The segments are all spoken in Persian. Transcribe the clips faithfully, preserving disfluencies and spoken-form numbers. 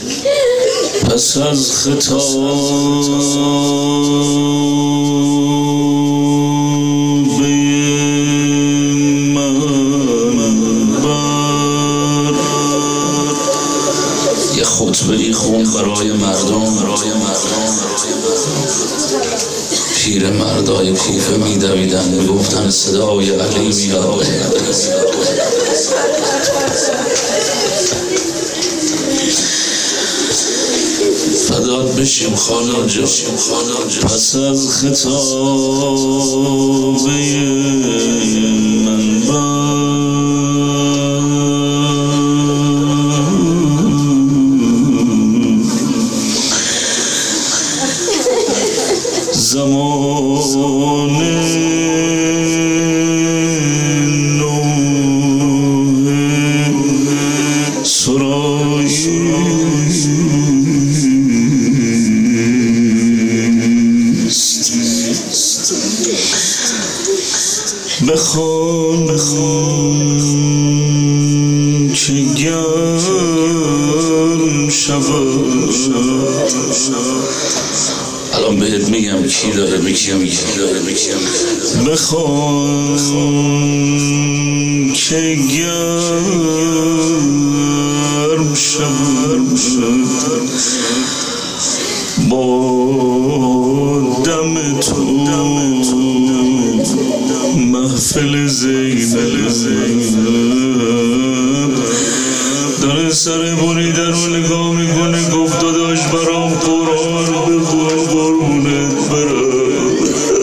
پس از خطاب یه خطبه ای خون برای مردم برای مردم پیر مردای کوفه می‌دویدن میگفتن صدای علی میاد. فدات بشیم خالا جا پس از خطاب من زمان نوح سرایی بخوان بخوان که گرم شود. الان بهت میگم کی داره میگم کی داره میگم بخوان که گرم شود با دم تو محفل زینب داره سر بریده رو نگاه میکنه گفت داداش برام قرآن بخون قربونت برم.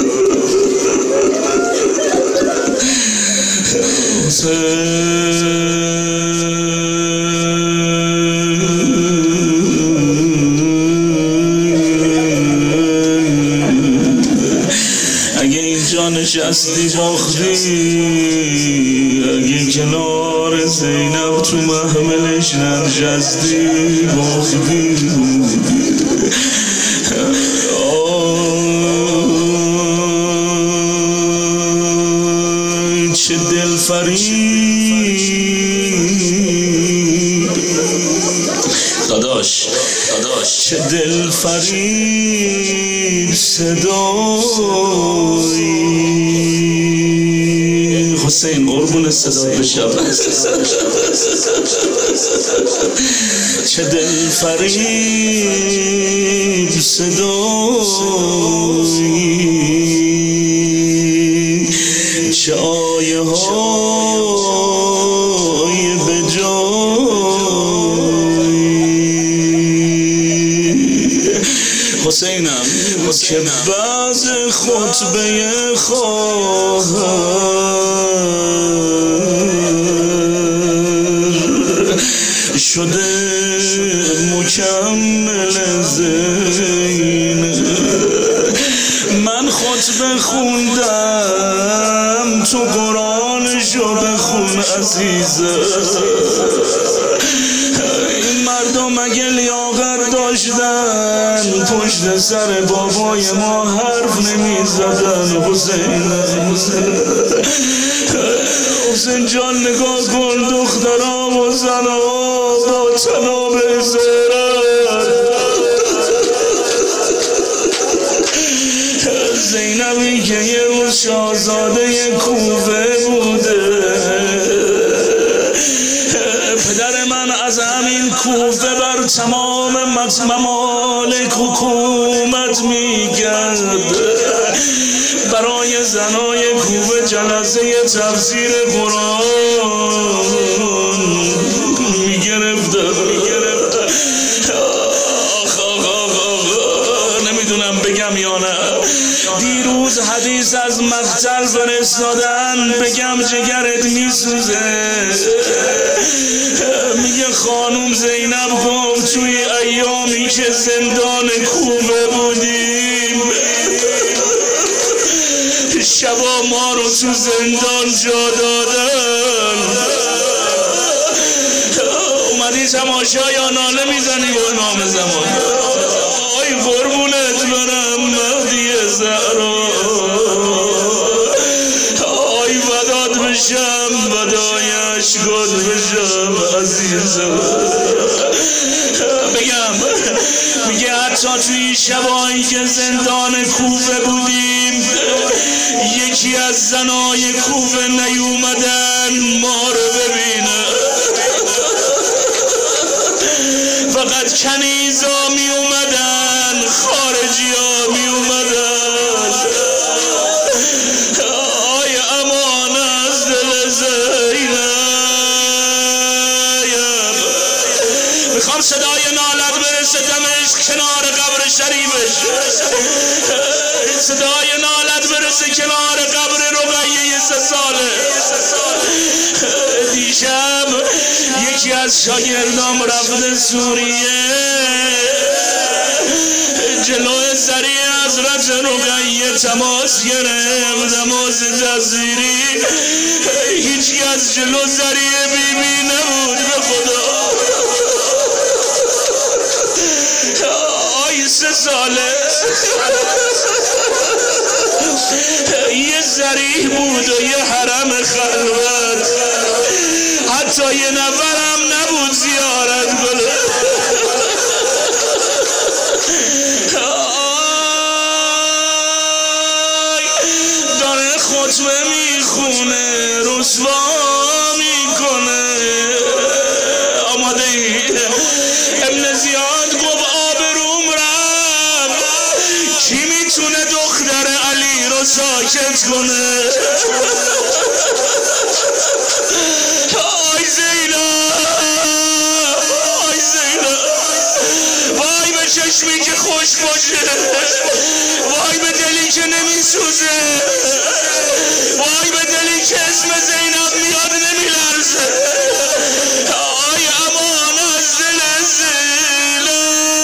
اگه اینجا نشستی باختی، اگه کنار زینب تو محملش ننشستی باختی. آی چه دل فریب داداش داداش چه دل فریب صدایی حسین قربون صدات بشم. چه دل فریب صدایی چه آیه های به جایی. حسینم که بعض خطبه خواهر شده مکمل زین. من خطبه خوندم تو قرآنشو بخون عزیزم. این مردم اگه لیاقت داشتن پشت سر بابای ما حرف نمی زدن. حسین حسین جان نگاه کن دخترها و زنها با تناب زرد. زینبی که یه روز شاهزاده کوفه بوده، پدر من از همین کوفه بر تمام ممالک حکومت میکرد. برای زنای کوفه جلسه تفسیر قرآن میگرفت. نمیدونم بگم یا نه. دیروز حدیث از مقتل فرستادن، بگم جگرت میسوزه. میگه خانوم زینب گفت توی ایامی که زندان کوفه بودیم شبا ما رو تو زندان جا دادن. اومدی تماشا یا ناله میزنی با امام زمان؟ آی قربونت برم مهدی زهرا، آی وداد بشم ودای اشکات بشم عزیزم. بگم حتی توی شبایی که زندان کوفه بودیم یکی از زنای کوفه نیومدن ما رو ببینن، فقط کنیزا می اومدن، خارجی ها می اومدن. آی امان از دل زینب. میخوام صدای نالت برسه دمشق کنار قبر شریفش، صدای نالت برسه کنار قبر رقیه سه ساله. دیشب یکی از شاگردام رفته سوریه، جلو زری حضرت رقیه تماس گرفت، تماس تصویری. هیچی از جلو زری بیبی نبود به خدا. آی سه ساله یه زریح بود و یه حرم خلوت، حتی یه نفرم نبود زیارت کنه. داره خطبه میخونه، رسوا میکنه. آماده ای؟ ابن زیاد گفت آبروم رفت، کی میتونه دختر علی رو ساکت کنه؟ آی زینب، آی زینب، وای به چشمی که خوش باشه، وای به دلی که نمیسوزه، وای به دلی که اسم زینب میاد نمیلرزه. آی امان از دل زینب.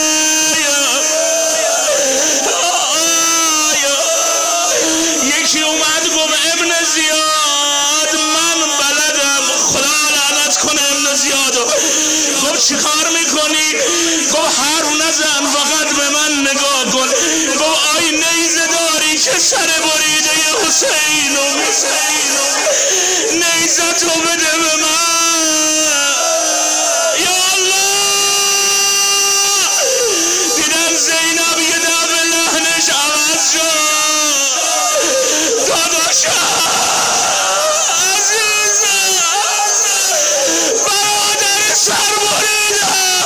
یکی اومد گفت ابن زیاد من بلدم. خدا لعنت کنه ابن زیادو. گفت چی کار میکنی؟ گفت حرف نزن، فقط به من نگاه کن. گفت آی نیزه داری که سر بریده حسین و نیزه تو بده به من. یا الله، دیدم زینب یه دفعه لحنش عوض شد. داداشم عزیزم، برادر سر بریدم،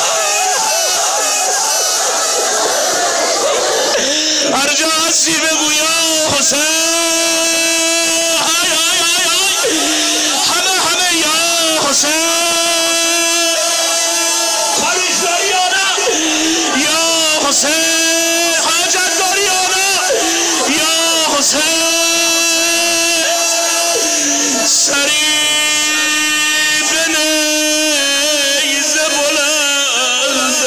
هر جا هستی بگو یا حسین. های های های های همه همه یا حسین. خواهش داری یا نه؟ یا حسین. حاجت داری یا نه؟ یا حسین. سری به نیزه بلند،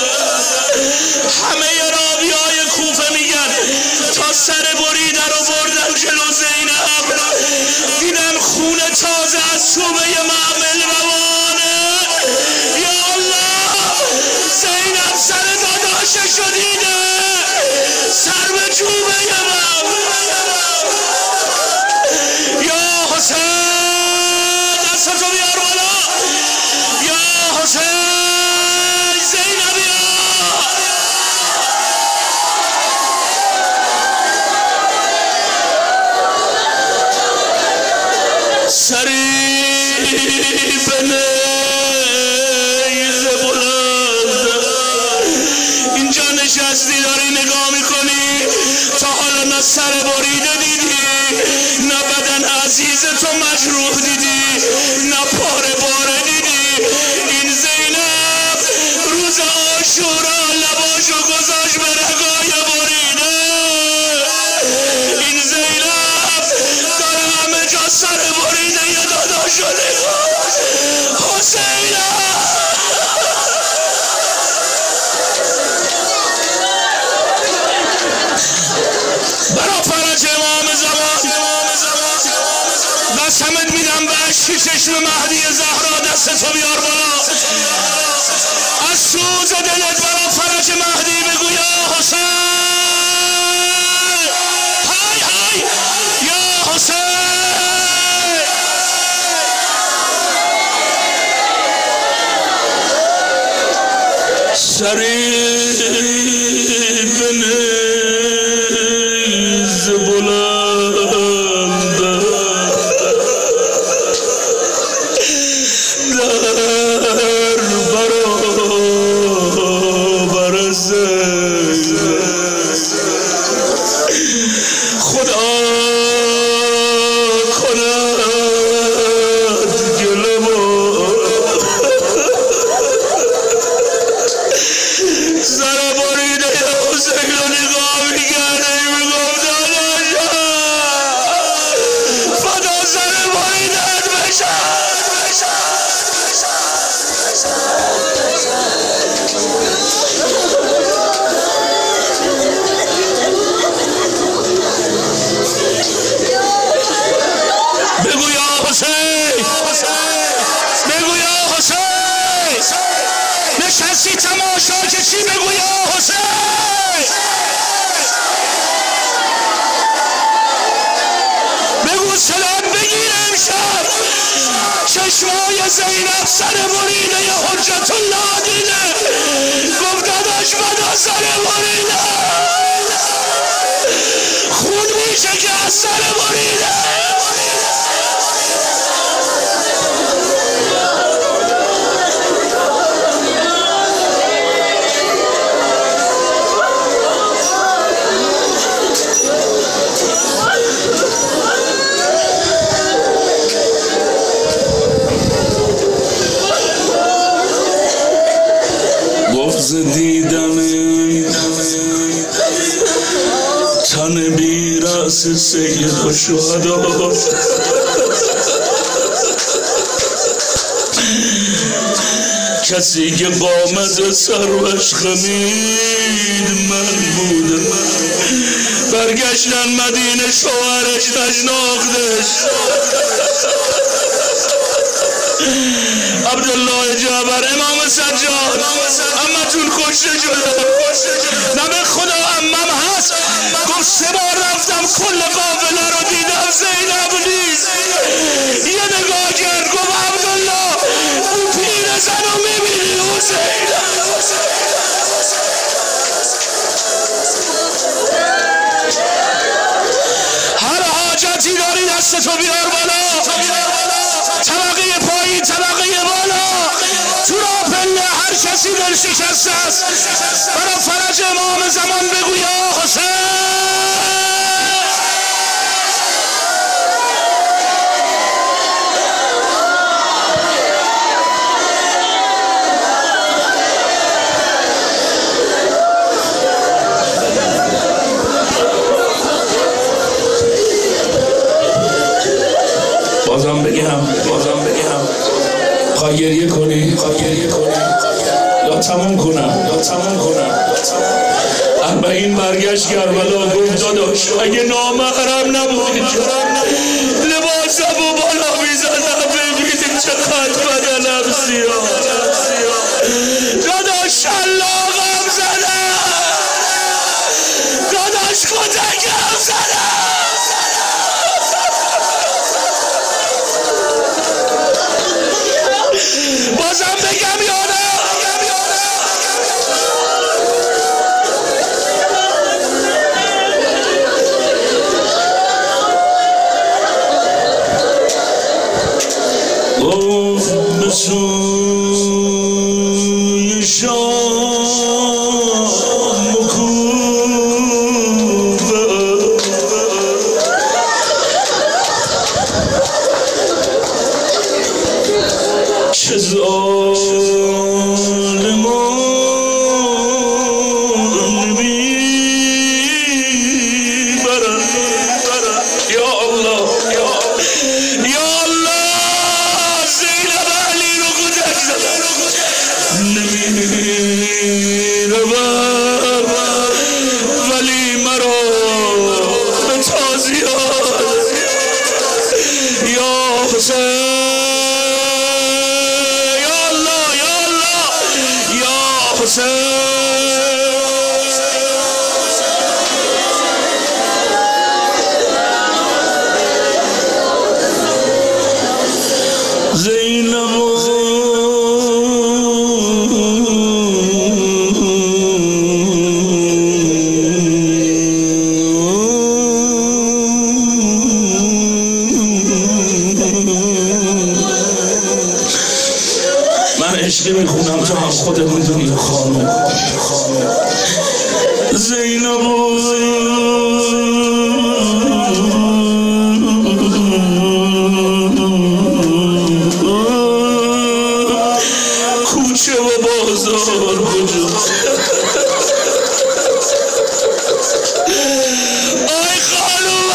همه رابیای کوفه میگن تا سر بریده رو بردم جلو زینب، دیدم خون تازه از چوبه معمل روانه. یا الله، زینب سر داداشش رو دیده، سر به چوبه معمل. یا حسین، دستتو بیار بالا. یا حسین، زینب یا سری به نیزه بلند. اینجا نشستی داری نگاه میکنی، تا حالا نه سر بریده دیدی، نه بدن عزیز تو مجروح دیدی، نه پاره پاره دیدی. این زینب روز عاشورا لباشو گذاشت به رگای بریده. این زینب داره همه جا سر بریده یه داداشو نگاه. حسینم برا فرج امام زمان، قسمت میدم به عشق چشم مهدی زهرا. دستتو بیار بالا. از سوز دلت برا فرج مهدی بگو یا حسین. های های یا حسین. سری که چی بگو یا حسین؟ بگو صلات بگیر امشب چشمای زینب سر بریده ی حجت الله دیده گفت داداش بدا سر بریده خون میشه که از سر بریده گفت دیدم تن بی رأس سید و شهدا کسی که قامت سروش خمید من بودم برگشتن مدینه شوهرش نشناختش عبدالله جعبر امام سجاد امتون کشته شده نه به خدا امم هست گفت سه بار رفتم کل قافله رو دیدم زینب نیست یه نگاه کرد گفت عبدالله اون پیر زن رو میبینی حسین هر حاجتی داری دستتو بیار بالا طبقه پایین طبقه بالا تو را پله هر کسی دل شکسته است برای فرج امام زمان بگو یا حسین بازم بگم بازم بگم خواه گریه کنی خواه گریه کنی یا تمام کنم یا تمام کنم اربعین برگشت کربلا گفت داداش اگه نامحرم نبودی لباسم و بالا میزدم ببینید چقدر بدنم سیاه داداش شلاقم زدم داداش کتکم زدم بازم بگم یا نه گفت به سوی شام مکوبه چه ظالمان میبرن یا الله یا الله زینب علی رو کتک زدن نمیره ولی مرا به تازیات یا حسین زینب من عشقی میخونم تو هم خودت میدونی خانم زینب کوچه و بازار کجا آی خانومم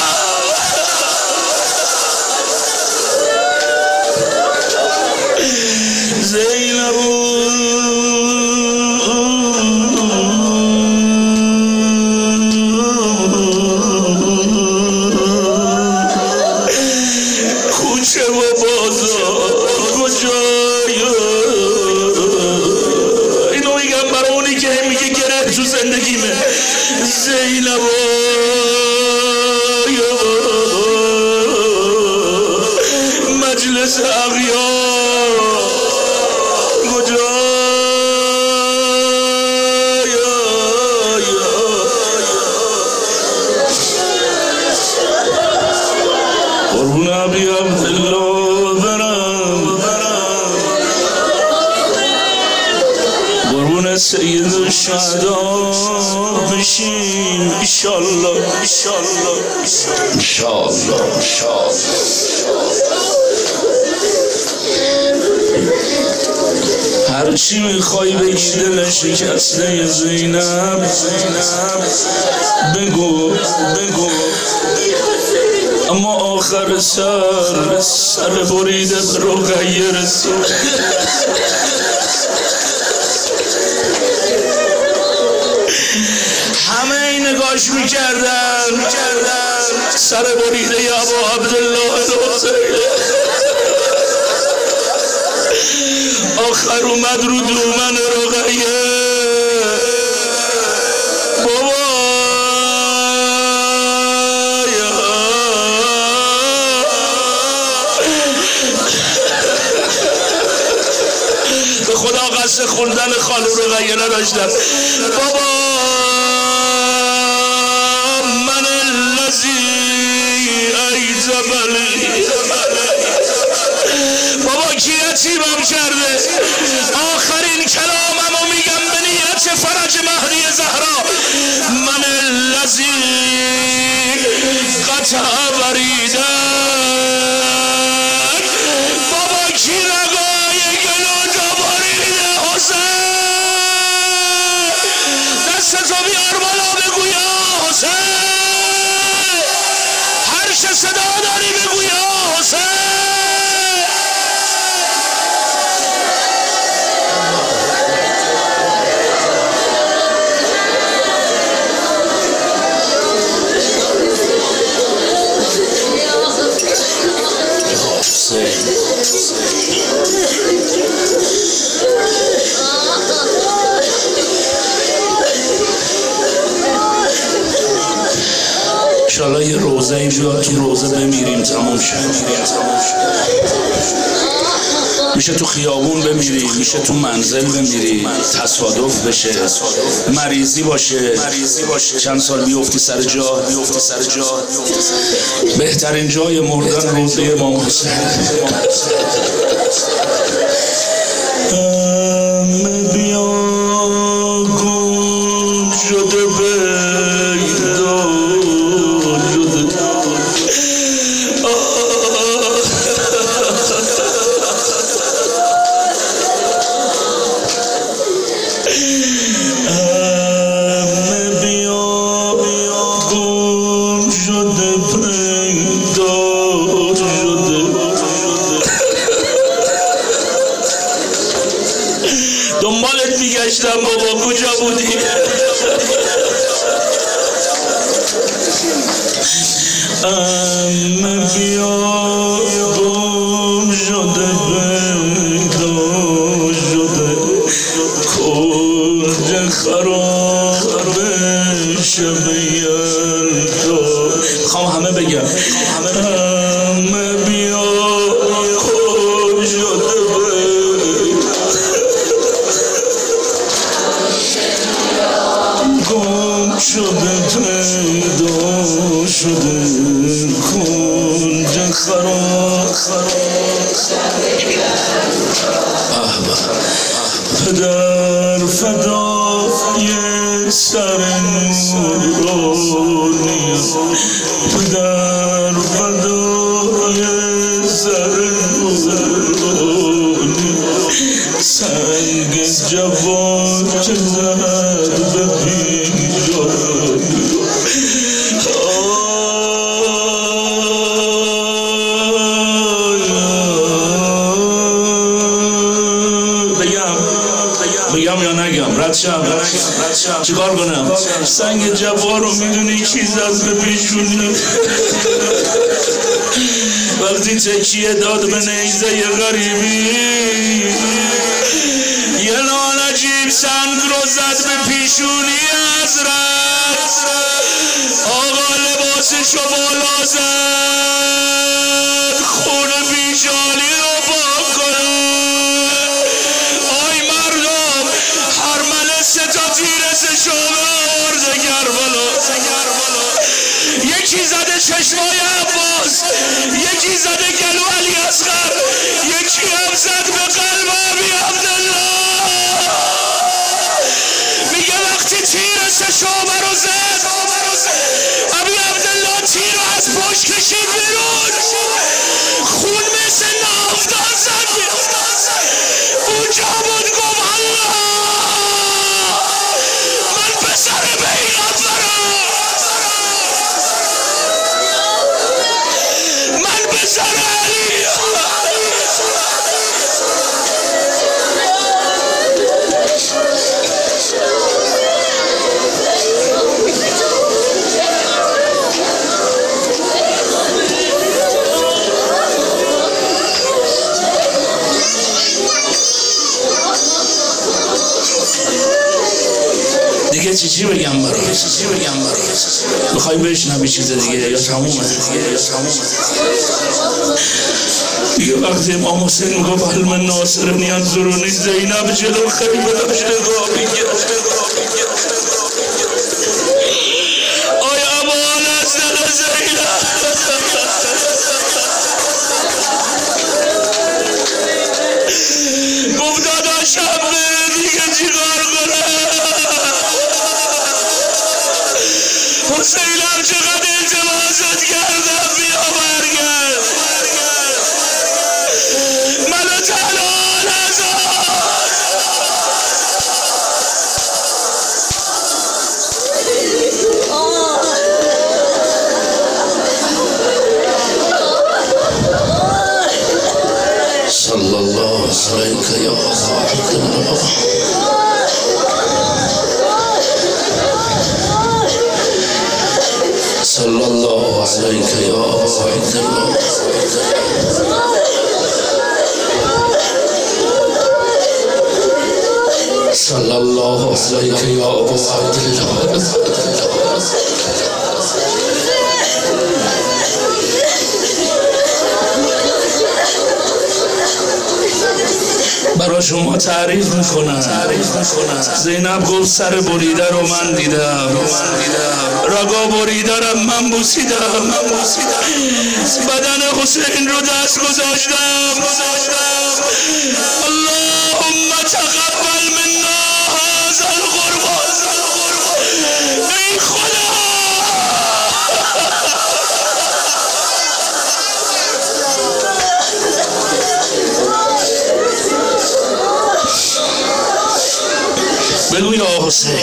زینب کوچه و بازار کجا اینو میگم برای تو زندگیمه. زینب مجلس اغیار کجا قربون ابی عبدالله برم قربون سید الشهدا بشیم انشالله انشالله انشالله انشالله. هرچی میخوای بگی دل شکسته زینب بگو بگو، اما آخر سر سر بریده به رقیه رسول. همه این نگاش میکردن سر بریده یا ابا عبدالله الحسین. آخر اومد رو دومن رقیه. بابا به خدا قصد خوندن خانم رقیه نداشتم. بابا من الذی ایزبلی، بابا کی یتیمم کرده؟ آخرین کلاممو میگم به نیت فرج مهدی زهرا. من الذی قطع وریدک. بابا کی رگای گلو جا بریده؟ حسین دستتو بیار بالا بگو یا حسین. هر چه صدا داری بگو یا حسین. انشالله یه روزه ای بیاد تو روزه بمیریم تمام شد. میشه تو خیابون بمیری، میشه تو منزل بمیری، تصادف بشه، مریضی باشه، چند سال بیفتی سر جا. بهترین جای مردن روزه امام حسین. همه بیا گم شده دنبالت میگشتم بابا کجا بودی؟ ام بیا گم شده پیدا شده کنج خراب شب یلدا. میخوام همه بگم ام بیا گم شده گم شده پیدا شده کنج خراب. پدر فدای سر نورانی، پدر فدای سر نورانی، سنگ جوان چه زد به پیرانی. بگم یا نگم؟ رد شم چیکار کنم؟ سنگ جوار رو میدونی کی زد به پیشونی؟ وقتی تکیه داد به نیزه غریبی، یه لالجی سنگ رو زد به پیشونی حضرت، آقا لباسشو بالا زد خون پیشانی رو پاک کنه. آی مردم، حرمل سه تا تیرسشو برده کربلا، یکی زده چشمای عباس، یکی زده گلو علی اصغر، یکی هم زد به قلب ابی عبدالله. میگه وقتی تیر سه شعبه رو زد، ابی عبدالله تیر رو از پشت کشید بیرون، خون مثل نافتان زد. اونجا بود گفت الله من پسر پیغمبرم، من پسر علی. دیگه چی چی بگم برای چی چی بگم برای میخوای بشنوی چیز دیگه یا تمومه دیگه یا تمومه دیگه. وقتی امام حسین گفت هل من ناصر ینظرونی، زینب جلو خیمه داشت نگاه می‌کرد. آی امان از دل زینب، گفت داداشم دیگه چیکار کنم؟ حسینم چقدر التماست کردم بیا برگرد، منو تنها نذار. صلی الله علیک یا عبدالله، صلی الله علیک یا عبدالله، صلی الله علیک یا عبدالله. برای شما تعریف میکنم. زینب گفت سر بریده رو من دیدم، رگا بریده رو من بوسیدم، بدن حسین رو دست گذاشتم. اللهم تقبل منا هذا القربان. ای خدا بگو یا حسین،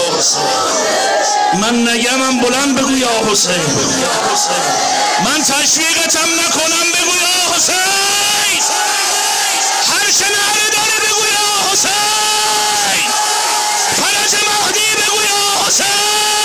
من نگمم بلند بگو یا حسین، من تشویقتم نکنم بگو یا حسین، هر چه نعره داره بگو یا حسین، فرج مهدی بگو یا حسین.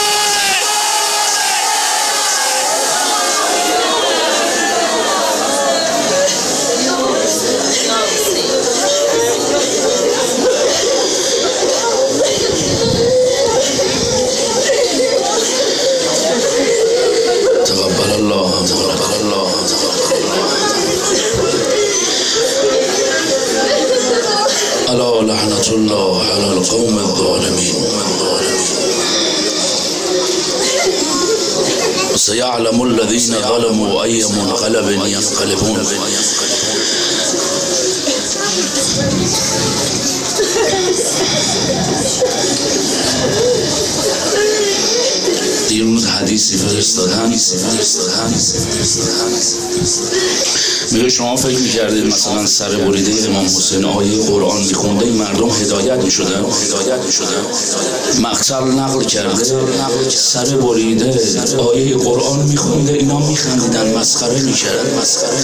الا لعنة الله على القوم الظالمين وسيعلم الذين ظلموا أي منقلب ينقلبون. دیروز حدیثی فرستادن، میگه شما فکر میکردید مثلا سر بریده امام حسین آیه قرآن میخونده این مردم هدایت میشدن؟ مقتل نقل کرده سر بریده آیه قرآن میخونده اینا میخندیدن، مسخره میکردن.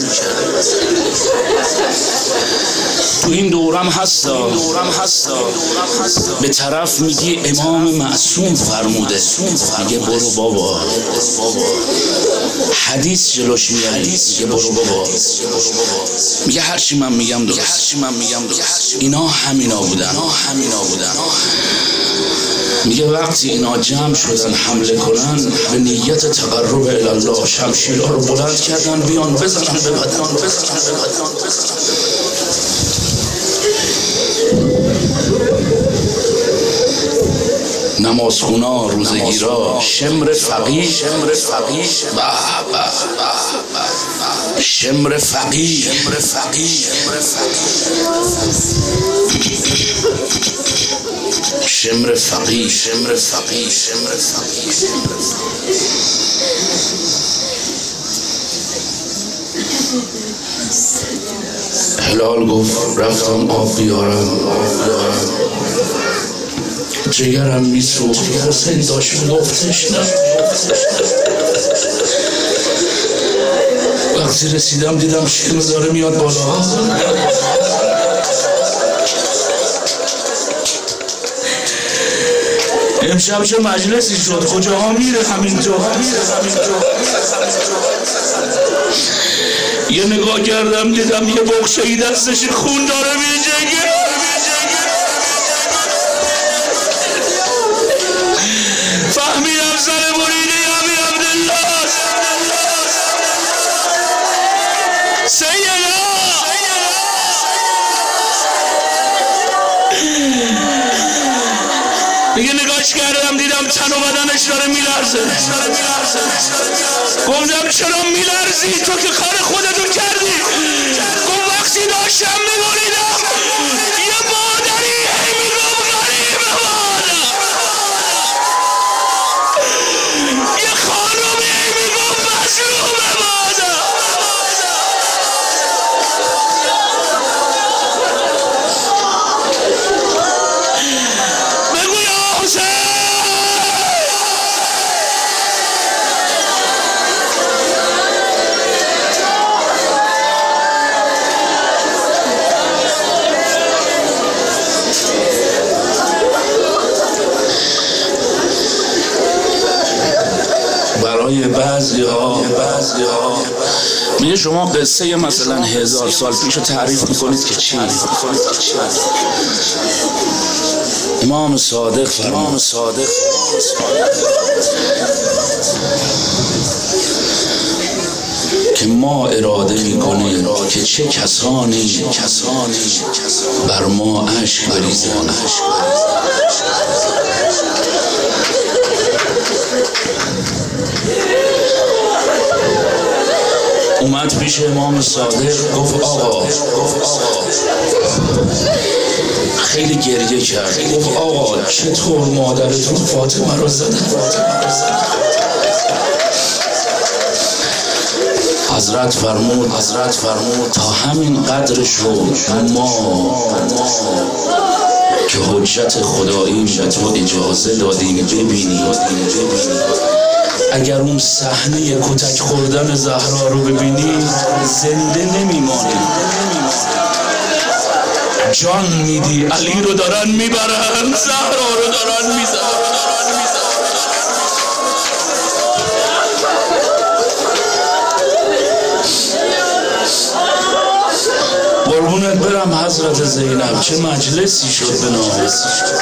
تو این دورم هستا به طرف میگی امام معصوم فرموده، میگه برو بابا، حدیث جلوش میاری، میگه برو بابا. میگه هرچی من میگم درست، هرچی من میگم درست. اینا همینا بودن، اینا همینا بودن. میگه وقتی اینا جمع شدن حمله کنن به نیت تقرب الله شمشیرها رو بلند کردن بیان بزنن به بدن، بزنن به بدن، نمازخونا، روزگیرا، شمر فقیه، شمر فقیه، به به به، شمر فقیه، شمر فقیه، شمر فقیه، شمر فقیه، شمر فقیه. هلال گفت رفتم آب بیارم، آب بیارم، جگرم میسوخت، حسین داشت میگفتش نه. وقتی رسیدم دیدم شکم داره میاد بالا. امشب چه مجلسی شد، کجاها میره همینجا، یه نگاه کردم دیدم یه بخشه‌ای دستش خون داره میجنگه. فهمیدم سر بریده ابی عبدالله سیدنا. دیگه نگاهش کردم دیدم تن و بدنش داره میلرزه. گفتم چرا میلرزی؟ تو که کار خودتو کردی. گفت وقتی داشتم میبریدم یه مادری هی میگم غریب مادر، یه خانومی هی میگم مظلوم مادر. بگو یا حسین. برای بعضی ها بعضی ها میگه شما قصه مثلا هزار سال پیش رو تعریف میکنید که چی؟ امام صادق امام صادق که ما اراده میکنیم که چه کسانی کسانی بر ما اشک بریزن. اومد پیش امام صادق گفت آقا، خیلی گریه کرد. گفت آقا چطور مادرتون فاطمه رو زدن؟ حضرت فرمود حضرت فرمود تا همین قدرش رو ما که حجت خدایی به تو اجازه دادیم ببینی. اگر اون صحنه کتک خوردن زهرا رو ببینی زنده نمیمانی، جان میدی. علی رو دارن میبرن، زهرا رو دارن میزنن. قربونت برم حضرت زینب، چه مجلسی شد به نام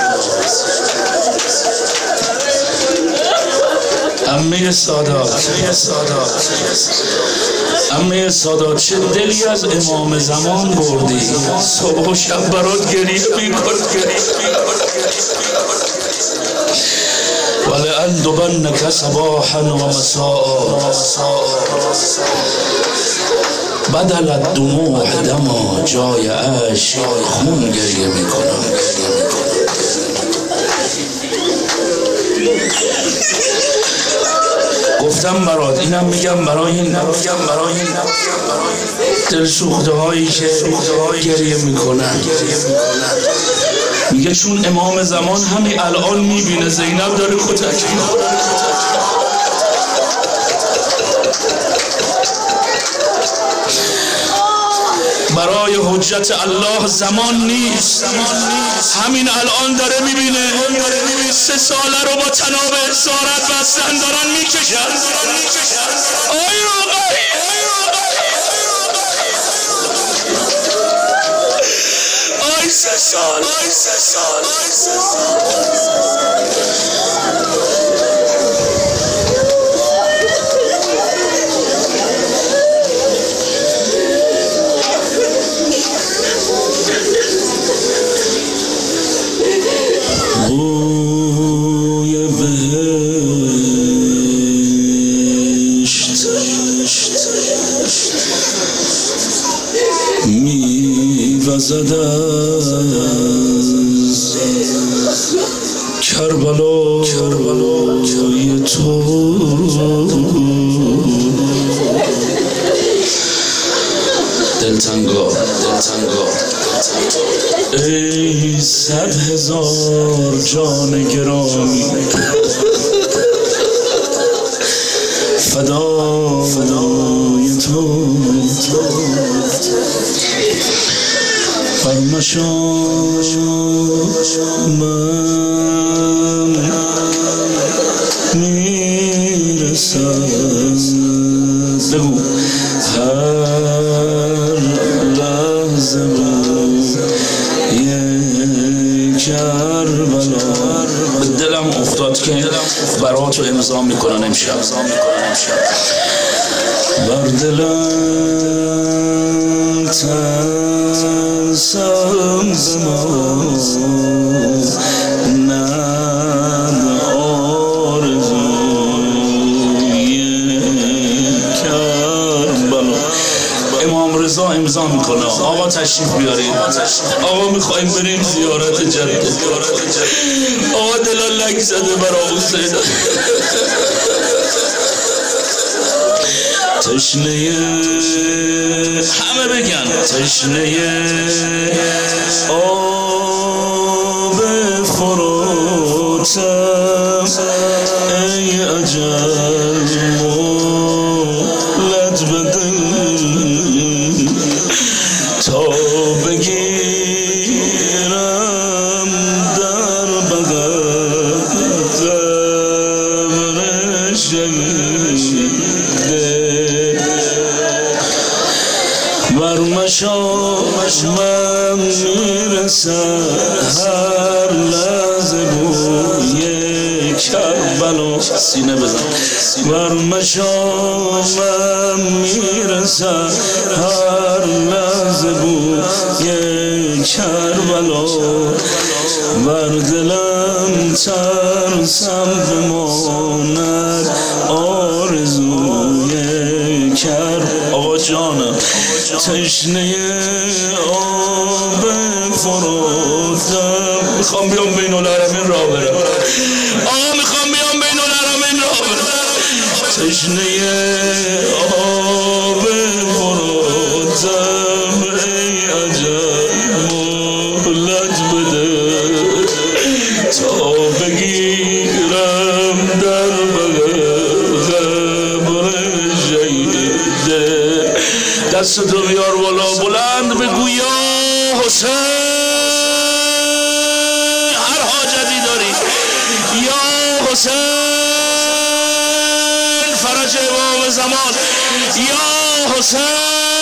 عمه سادات. عمه سادات چه دلی از امام زمان بردی، صبح و شب برات گریه می‌کرد. ولأندبنك صباحا ومساء بدل الدموع دما، جای اشک خون گریه میکنم. گفتم برات، اینم میگم برای این میگم برای این دلسوخته هایی که گریه میکنن. میگه چون امام زمان همین الان میبینه زینب داره کتک میخوره. برای حجت الله زمان نیست، همین الان داره میبینه. سه ساله رو با تناب اسارت بستن دارن میکشن. آی آقای سه سال سه سال سه سال بوی بهشت می‌وزد از کربلای تو دلتنگا دلتنگا ای صد هزار جان گرامی فدای تو فرمشان من میرسم بگو هر لحظه یک کربلا به دلم افتاد که براتو امضا میکنن امشب بر دلم ترسم بمان ند آرزوی کربلا امام رضا امضا میکنه آقا تشریف بیارید آقا میخواییم بریم زیارت جده آقا دلال لک زده برا حسین تشنه همه بگن تشنه آب فراتم ای عجل مولد بده تا بگیرم در بغل قبر شهیده بر مشامش من میرسم هر لحظه بوی کربلا سینه بزن بر مشامم میرسم هر لحظه بوی کربلا بر دلم ترسم بماند آرزوی کربلا آقا جانم تشنه آب فراتم میخوام بیام بین الحرمین راه برم آقا میخوام بیام بین الحرمین راه برم تشنه آب فراتم ای عجب مهلت بده تا بگیرم در بغل قبر شهیده دستتو بیار بالا بلند بگو یا حسین هر حاجتی داری یا حسین فرج امام زمان یا حسین